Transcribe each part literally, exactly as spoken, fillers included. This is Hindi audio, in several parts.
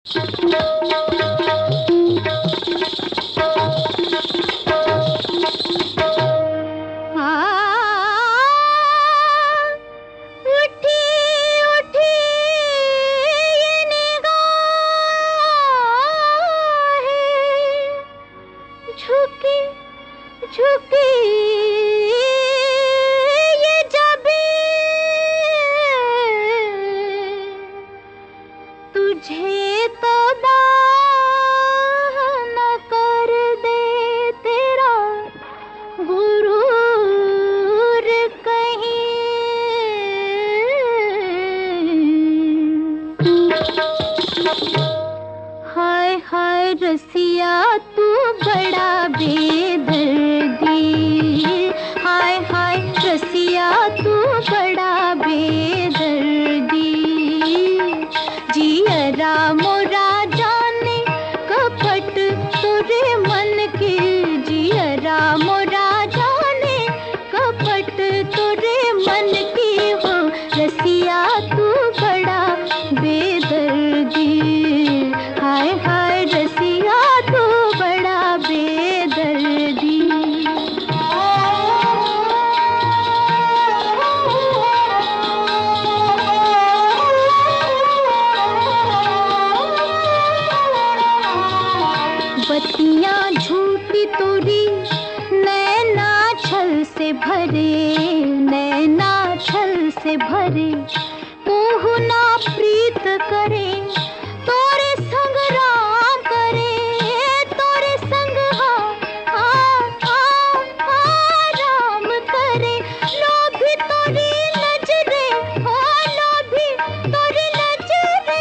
झुकी ये जबी तुझे तो दाह न कर दे तेरा गुरूर कहीं। हाय हाय रसिया तू बड़ा बेदर्दी, हाय हाय रसिया तू बड़ा बेदर्दी। जियरा मोरा जाने कपट तुरे मन के, जियरा मोरा जाने कपट तुरे मन की हो। रसिया तू बड़ा बेदर्दी, हाय हाय रसिया तू बड़ा बेदर्दी। बत्तियां झूठी तोरी नैना छल से भरे, नैना छल से भरे। कोहू ना प्रीत करे तोरे संग राम करे, तोरे संग हाँ हाँ हाँ हाँ राम करे। लोभी तोरी नजरे हो, लोभी तोरी नजरे,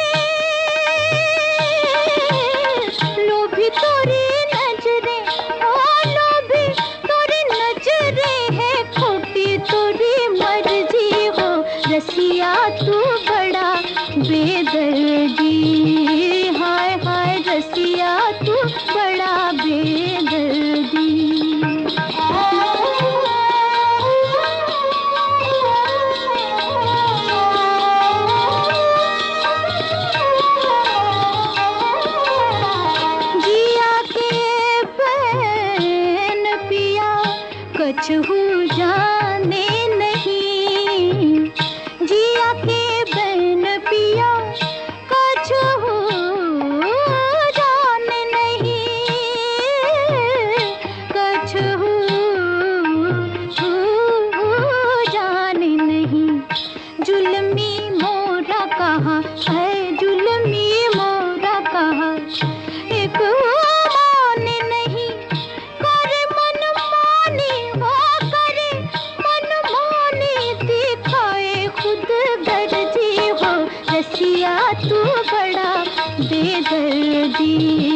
लोभी तोरी नजरे हो, लोभी तोरी नजरे है। खोटी तोरी मर्जी हो। रसिया तू बड़ा बेदर्दी, हाय हाय रसिया तू बड़ा बेदर्दी। जिया के बहन पिया कछहू जाने नहीं, जिया के बहन पिया कछहू जाने नहीं, कछहू जाने नहीं। जुल्मी मोरा कहाँ है, जुल्मी मोरा कहाँ, एक माने नहीं। करे मन मानी हो, करे मन मानी, दिखाए खुद गर्जी हो। रसिया तू बड़ा बेदर्दी,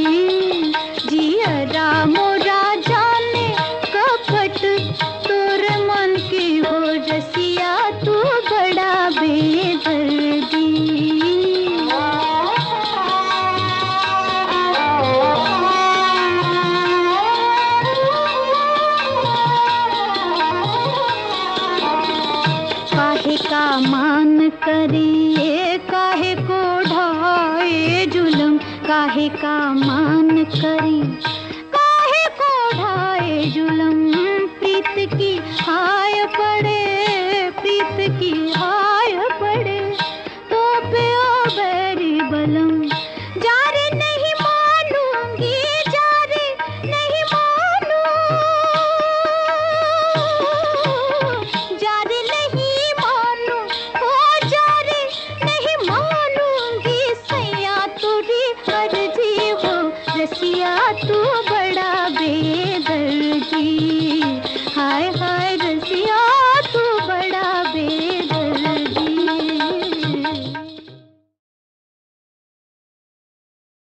जियरा मोरा जाने कपट तोर मन की हो। रसिया तू बड़ा बेदर्दी। काहे का मान करिए, काहे को ढाए जुल्म, काहे का मान करी, काहे को ढाए जुल्म। प्रीत की हाय पड़े, प्रीत की हाय पड़े तो पे ओ बैरी बलम। जारे नहीं मानूंगी, जारे नहीं मानू, जारे नहीं मानू हो, जारे नहीं मानूंगी। सैया तुरी अर्जी हो। रसिया तू